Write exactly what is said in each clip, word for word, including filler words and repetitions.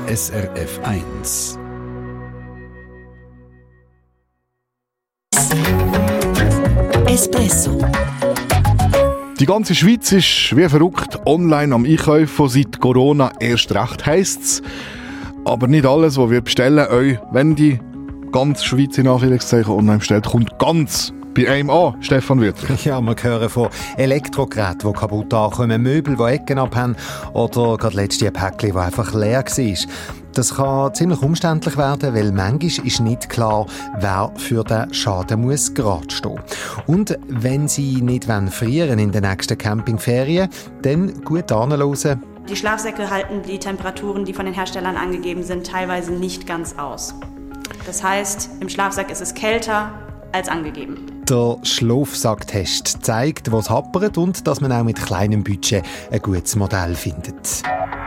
S R F eins. Espresso. Die ganze Schweiz ist wie verrückt online am Einkaufen seit Corona erst recht, heisst's. Aber nicht alles, was wir bestellen, euch, wenn die ganze Schweiz in Anführungszeichen online bestellt, kommt ganz bei einem an, Stefan Wirtlich. Ja, wir hören von Elektrogeräten, die kaputt ankommen, Möbel, die Ecken abhaben oder gerade letzte Päckchen, die einfach leer war. Das kann ziemlich umständlich werden, weil manchmal ist nicht klar, wer für den Schaden muss gerade stehen. Und wenn Sie nicht frieren in den nächsten Campingferien, dann gut anhören. Die Schlafsäcke halten die Temperaturen, die von den Herstellern angegeben sind, teilweise nicht ganz aus. Das heißt, im Schlafsack ist es kälter als angegeben. Der Schlafsacktest zeigt, was hapert und dass man auch mit kleinem Budget ein gutes Modell findet.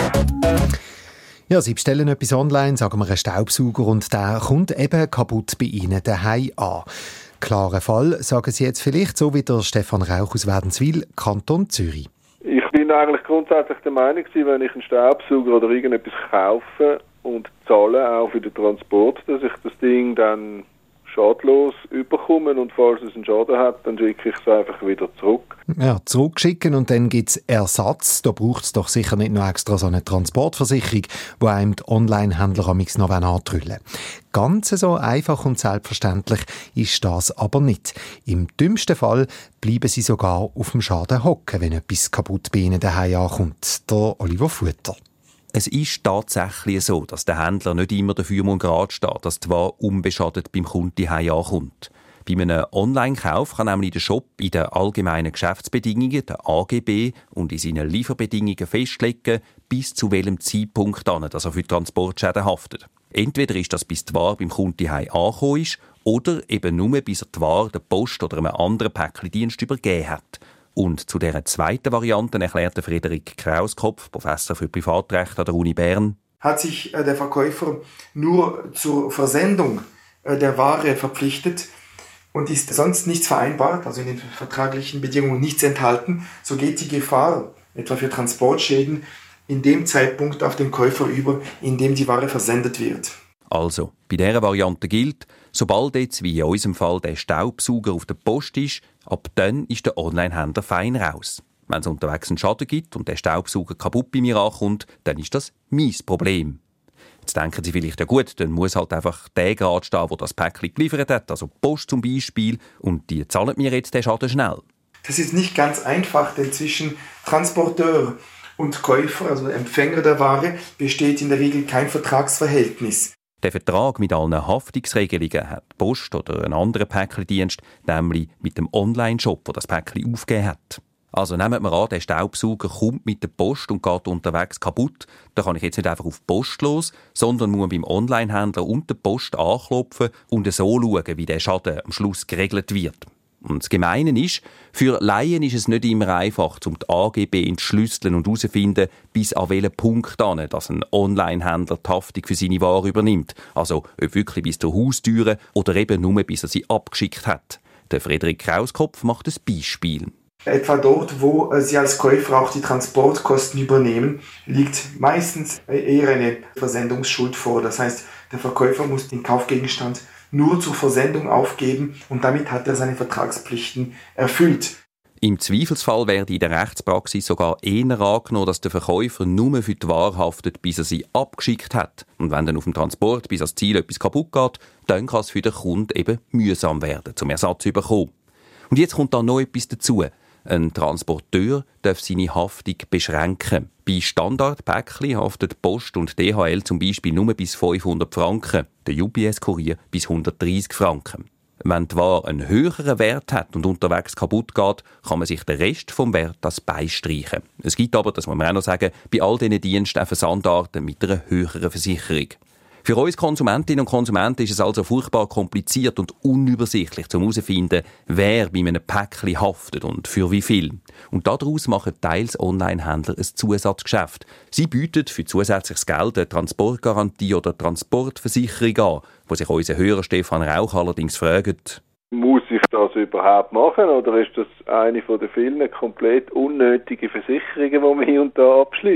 Ja, Sie bestellen etwas online, sagen wir einen Staubsauger, und der kommt eben kaputt bei Ihnen daheim an. Klarer Fall, sagen Sie jetzt vielleicht, so wie der Stefan Rauch aus Wädenswil, Kanton Zürich. Ich bin eigentlich grundsätzlich der Meinung, wenn ich einen Staubsauger oder irgendetwas kaufe und zahle auch für den Transport, dass ich das Ding dann schadlos überkommen, und falls es einen Schaden hat, dann schicke ich es einfach wieder zurück. Ja, zurückschicken und dann gibt es Ersatz. Da braucht es doch sicher nicht noch extra so eine Transportversicherung, die einem die Online-Händler am noch antrüllen. Ganz so einfach und selbstverständlich ist das aber nicht. Im dümmsten Fall bleiben sie sogar auf dem Schaden hocken, wenn etwas kaputt bei ihnen daheim ankommt. Der Oliver Futter. Es ist tatsächlich so, dass der Händler nicht immer dafür gerade steht, dass die Ware unbeschadet beim Kunden daheim ankommt. Bei einem Online-Kauf kann nämlich der Shop in den allgemeinen Geschäftsbedingungen, den A G B, und in seinen Lieferbedingungen festlegen, bis zu welchem Zeitpunkt dann, dass er für Transportschäden haftet. Entweder ist das, bis die Ware beim Kunden daheim angekommen ist, oder eben nur, bis er die Ware der Post oder einem anderen Päckchendienst übergeben hat. Und zu dieser zweiten Variante erklärte Frederik Krauskopf, Professor für Privatrecht an der Uni Bern: Hat sich äh, der Verkäufer nur zur Versendung äh, der Ware verpflichtet und ist sonst nichts vereinbart, also in den vertraglichen Bedingungen nichts enthalten, so geht die Gefahr, etwa für Transportschäden, in dem Zeitpunkt auf den Käufer über, in dem die Ware versendet wird. Also, bei dieser Variante gilt, sobald jetzt, wie in unserem Fall, der Staubsauger auf der Post ist, ab dann ist der Online-Händler fein raus. Wenn es unterwegs einen Schaden gibt und der Staubsauger kaputt bei mir ankommt, dann ist das mein Problem. Jetzt denken Sie vielleicht, ja gut, dann muss halt einfach der gerade stehen, der das Päckchen geliefert hat, also die Post zum Beispiel, und die zahlen mir jetzt den Schaden schnell. Das ist nicht ganz einfach, denn zwischen Transporteur und Käufer, also Empfänger der Ware, besteht in der Regel kein Vertragsverhältnis. Der Vertrag mit allen Haftungsregelungen hat die Post oder ein anderer Päckchendienst nämlich mit dem Online-Shop, der das Päckchen aufgegeben hat. Also nehmen wir an, der Staubsauger kommt mit der Post und geht unterwegs kaputt. Da kann ich jetzt nicht einfach auf die Post los, sondern muss beim Online-Händler und der Post anklopfen und so schauen, wie der Schaden am Schluss geregelt wird. Und das Gemeine ist, für Laien ist es nicht immer einfach, um die A G B zu entschlüsseln und herauszufinden, bis an welchen Punkt an, dass ein Online-Händler die Haftung für seine Ware übernimmt. Also ob wirklich bis zur Haustüre oder eben nur bis er sie abgeschickt hat. Der Frederik Krauskopf macht ein Beispiel. Etwa dort, wo Sie als Käufer auch die Transportkosten übernehmen, liegt meistens eher eine Versendungsschuld vor. Das heißt, der Verkäufer muss den Kaufgegenstand nur zur Versendung aufgeben und damit hat er seine Vertragspflichten erfüllt. Im Zweifelsfall werde in der Rechtspraxis sogar eher angenommen, dass der Verkäufer nur für die Ware haftet, bis er sie abgeschickt hat. Und wenn dann auf dem Transport bis ans Ziel etwas kaputt geht, dann kann es für den Kunden eben mühsam werden, zum Ersatz zu bekommen. Und jetzt kommt da noch etwas dazu. Ein Transporteur darf seine Haftung beschränken. Bei Standardpäckchen haftet Post und D H L zum Beispiel nur bis fünfhundert Franken, der U P S-Kurier bis hundertdreissig Franken. Wenn die Ware einen höheren Wert hat und unterwegs kaputt geht, kann man sich den Rest vom Wert als beistreichen. Es gibt aber, das muss man auch noch sagen, bei all diesen Diensten auch Versandarten mit einer höheren Versicherung. Für uns Konsumentinnen und Konsumenten ist es also furchtbar kompliziert und unübersichtlich, um herauszufinden, wer bei einem Päckchen haftet und für wie viel. Und daraus machen teils Online-Händler ein Zusatzgeschäft. Sie bieten für zusätzliches Geld eine Transportgarantie oder Transportversicherung an, wo sich unser Hörer Stefan Rauch allerdings fragt: Muss ich das überhaupt machen oder ist das eine von den vielen komplett unnötigen Versicherungen, die man hier und da abschließt?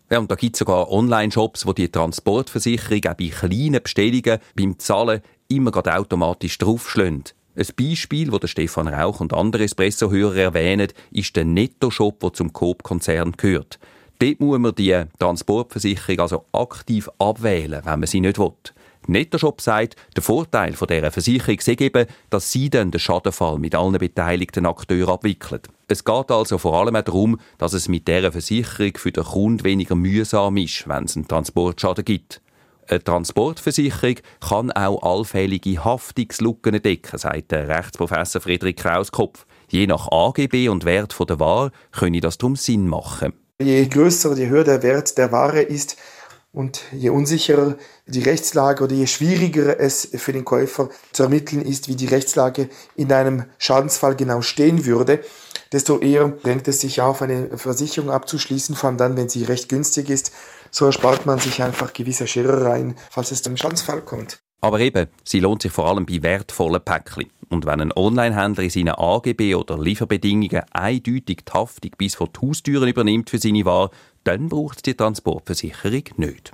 Ja, und da gibt es sogar Online-Shops, wo die Transportversicherung auch bei kleinen Bestellungen beim Zahlen immer gerade automatisch draufschlagen. Ein Beispiel, das Stefan Rauch und andere Espresso-Hörer erwähnen, ist der Netto-Shop, der zum Coop-Konzern gehört. Dort muss man die Transportversicherung also aktiv abwählen, wenn man sie nicht will. Netto-Shop sagt, der Vorteil von dieser Versicherung sei eben, dass sie dann den Schadenfall mit allen beteiligten Akteuren abwickelt. Es geht also vor allem auch darum, dass es mit dieser Versicherung für den Kunden weniger mühsam ist, wenn es einen Transportschaden gibt. Eine Transportversicherung kann auch allfällige Haftungslücken decken, sagt der Rechtsprofessor Friedrich Krauskopf. Je nach A G B und Wert der Ware könne das darum Sinn machen. Je größer, je höher der Wert der Ware ist und je unsicherer die Rechtslage oder je schwieriger es für den Käufer zu ermitteln ist, wie die Rechtslage in einem Schadensfall genau stehen würde, desto eher drängt es sich auf, eine Versicherung abzuschließen, vor allem dann, wenn sie recht günstig ist. So erspart man sich einfach gewisse Scherereien, falls es zum Schadensfall kommt. Aber eben, sie lohnt sich vor allem bei wertvollen Päckchen. Und wenn ein Onlinehändler in seinen A G B oder Lieferbedingungen eindeutig die Haftung bis vor die Haustüren übernimmt für seine Ware, dann braucht es die Transportversicherung nicht.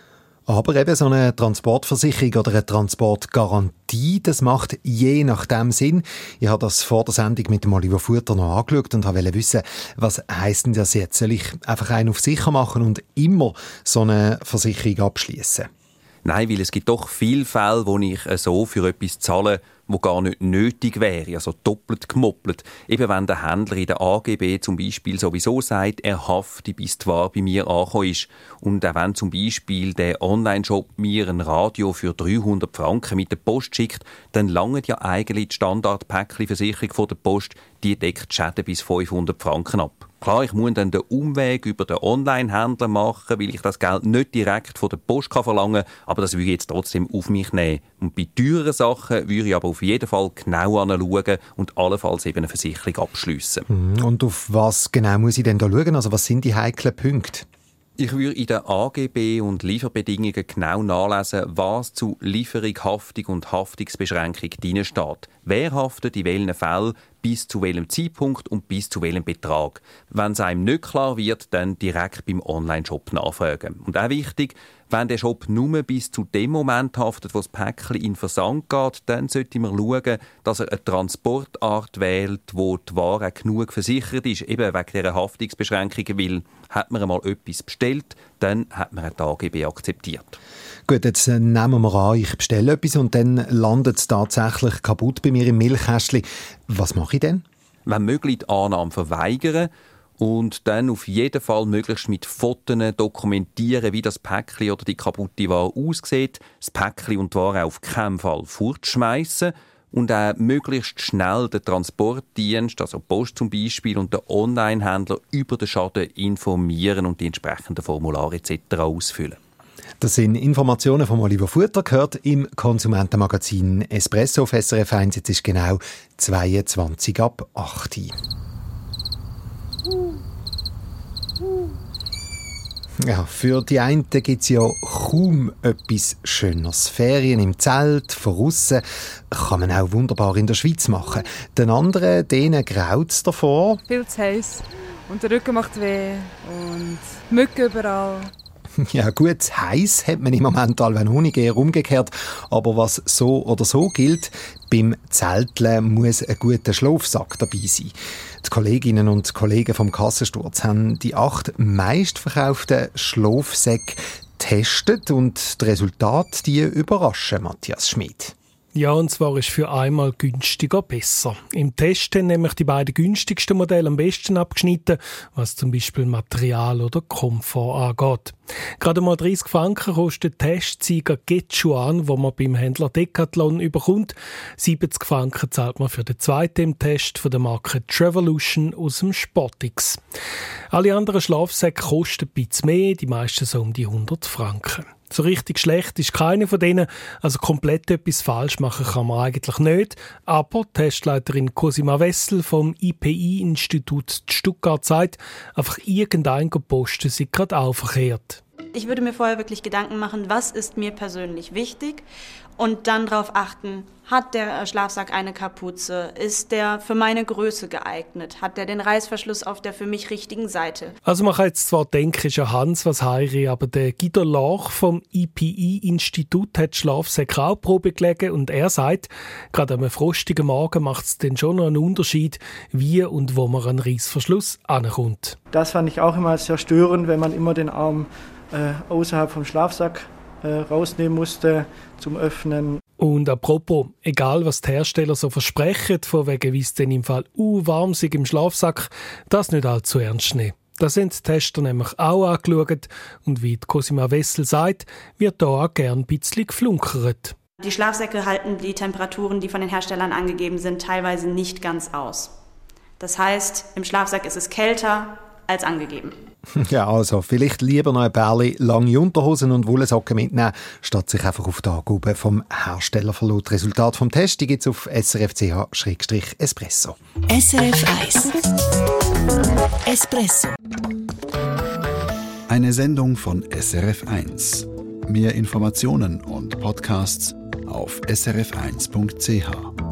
Aber eben so eine Transportversicherung oder eine Transportgarantie, das macht je nachdem Sinn. Ich habe das vor der Sendung mit dem Oliver Futter noch angeschaut und wollte wissen, was heisst denn das jetzt? Soll ich einfach einen auf sicher machen und immer so eine Versicherung abschließen? Nein, weil es gibt doch viele Fälle, wo ich so für etwas zahle, wo gar nicht nötig wäre, also doppelt gemoppelt. Eben wenn der Händler in der A G B zum Beispiel sowieso sagt, er hafte, bis die Ware bei mir angekommen ist. Und auch wenn zum Beispiel der Online-Shop mir ein Radio für dreihundert Franken mit der Post schickt, dann langt ja eigentlich die Standard-Päckchen-Versicherung von der Post, die deckt Schäden bis fünfhundert Franken ab. Klar, ich muss dann den Umweg über den Online-Händler machen, weil ich das Geld nicht direkt von der Post verlangen kann, aber das würde ich jetzt trotzdem auf mich nehmen. Und bei teuren Sachen würde ich aber auf jeden Fall genau anschauen und allenfalls eben eine Versicherung abschliessen. Und auf was genau muss ich denn da schauen? Also was sind die heiklen Punkte? Ich würde in den A G B und Lieferbedingungen genau nachlesen, was zu Lieferung, Haftung und Haftungsbeschränkung drin steht. Wer haftet in welchen Fällen, bis zu welchem Zeitpunkt und bis zu welchem Betrag. Wenn es einem nicht klar wird, dann direkt beim Online-Shop nachfragen. Und auch wichtig, wenn der Shop nur bis zu dem Moment haftet, wo das Päckchen in Versand geht, dann sollte man schauen, dass er eine Transportart wählt, wo die Ware auch genug versichert ist, eben wegen dieser Haftungsbeschränkungen, weil hat man einmal etwas bestellt, dann hat man die A G B akzeptiert. Gut, jetzt nehmen wir an, ich bestelle etwas und dann landet es tatsächlich kaputt bei mir im Milchkästchen. Was mache ich denn? Wenn möglich die Annahme verweigern und dann auf jeden Fall möglichst mit Fotos dokumentieren, wie das Päckchen oder die kaputte Ware aussieht, das Päckchen und die Ware auf keinen Fall fortschmeißen und auch möglichst schnell den Transportdienst, also Post zum Beispiel, und den Online-Händler über den Schaden informieren und die entsprechenden Formulare et cetera ausfüllen. Das sind Informationen von Oliver Futter, gehört im Konsumentenmagazin Espresso auf S R F eins. Jetzt ist genau zweiundzwanzig ab acht Uhr. Ja, für die einen gibt es ja kaum etwas Schöneres. Ferien im Zelt, von aussen, kann man auch wunderbar in der Schweiz machen. Den anderen, denen graut es davor. Viel zu heiß und der Rücken macht weh und Mücken überall. Ja gut, heiß hat man im Moment allweil Honig, eher umgekehrt. Aber was so oder so gilt, beim Zelteln muss ein guter Schlafsack dabei sein. Die Kolleginnen und Kollegen vom Kassensturz haben die acht meistverkauften Schlafsäcke getestet und die Resultate die überraschen, Matthias Schmid. Ja, und zwar ist für einmal günstiger besser. Im Test haben nämlich die beiden günstigsten Modelle am besten abgeschnitten, was zum Beispiel Material oder Komfort angeht. Gerade mal dreissig Franken kostet Testsieger Getchuan, wo man beim Händler Decathlon überkommt. siebzig Franken zahlt man für den zweiten im Test von der Marke Trevolution aus dem Sportix. Alle anderen Schlafsäcke kosten ein bisschen mehr, die meisten so um die hundert Franken. So richtig schlecht ist keine von denen, also komplett etwas falsch machen kann man eigentlich nicht. Aber die Testleiterin Cosima Wessel vom I P I-Institut Stuttgart sagt, einfach irgendein posten sie gerade auch verkehrt. Ich würde mir vorher wirklich Gedanken machen, was ist mir persönlich wichtig und dann darauf achten, hat der Schlafsack eine Kapuze, ist der für meine Größe geeignet, hat der den Reißverschluss auf der für mich richtigen Seite. Also man kann jetzt zwar denken, ist ja Hans was heiri, aber der Guido Lach vom I P I-Institut hat Schlafsäcke auch Probe gelegen und er sagt, gerade an einem frostigen Morgen macht es dann schon noch einen Unterschied, wie und wo man an den Reißverschluss ankommt. Das fand ich auch immer sehr störend, wenn man immer den Arm äh, außerhalb vom Schlafsack äh, rausnehmen musste zum Öffnen. Und apropos, egal was die Hersteller so versprechen, von wegen wie es denn im Fall uh, warm sei im Schlafsack, das nicht allzu ernst nehmen. Das sind die Tester nämlich auch angeschaut und wie die Cosima Wessel sagt, wird da auch gern ein bisschen geflunkert. Die Schlafsäcke halten die Temperaturen, die von den Herstellern angegeben sind, teilweise nicht ganz aus. Das heißt, im Schlafsack ist es kälter als angegeben. Ja, also vielleicht lieber noch ein Pärchen lange Unterhosen und Wollsocken mitnehmen, statt sich einfach auf die Angaben vom Hersteller verlassen. Resultat vom Test gibt es auf S R F C H Espresso. S R F eins Espresso. Eine Sendung von S R F eins. Mehr Informationen und Podcasts auf s r f eins punkt c h.